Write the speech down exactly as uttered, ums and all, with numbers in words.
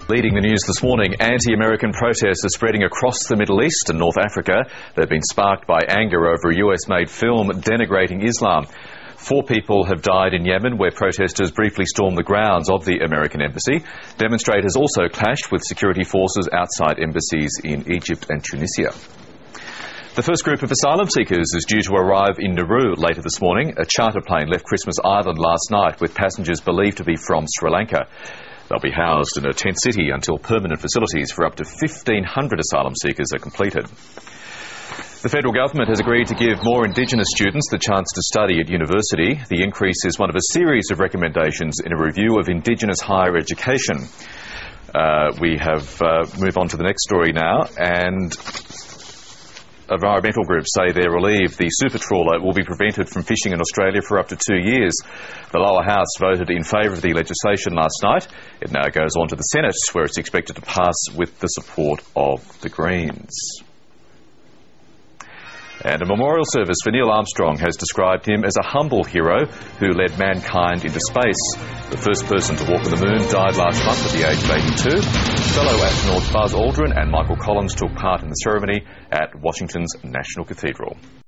Leading the news this morning, anti-American protests are spreading across the Middle East and North Africa. They've been sparked by anger over a U S-made film denigrating Islam. Four people have died in Yemen, where protesters briefly stormed the grounds of the American embassy. Demonstrators also clashed with security forces outside embassies in Egypt and Tunisia. The first group of asylum seekers is due to arrive in Nauru later this morning. A charter plane left Christmas Island last night with passengers believed to be from Sri Lanka. They'll be housed in a tent city until permanent facilities for up to fifteen hundred asylum seekers are completed. The federal government has agreed to give more Indigenous students the chance to study at university. The increase is one of a series of recommendations in a review of Indigenous higher education. Uh, we have uh, move on to the next story now, and environmental groups say they're relieved the super trawler will be prevented from fishing in Australia for up to two years. The lower house voted in favour of the legislation last night. It now goes on to the Senate, where it's expected to pass with the support of the Greens. And a memorial service for Neil Armstrong has described him as a humble hero who led mankind into space. The first person to walk on the moon died last month at the age of eighty-two. Fellow astronauts Buzz Aldrin and Michael Collins took part in the ceremony at Washington's National Cathedral.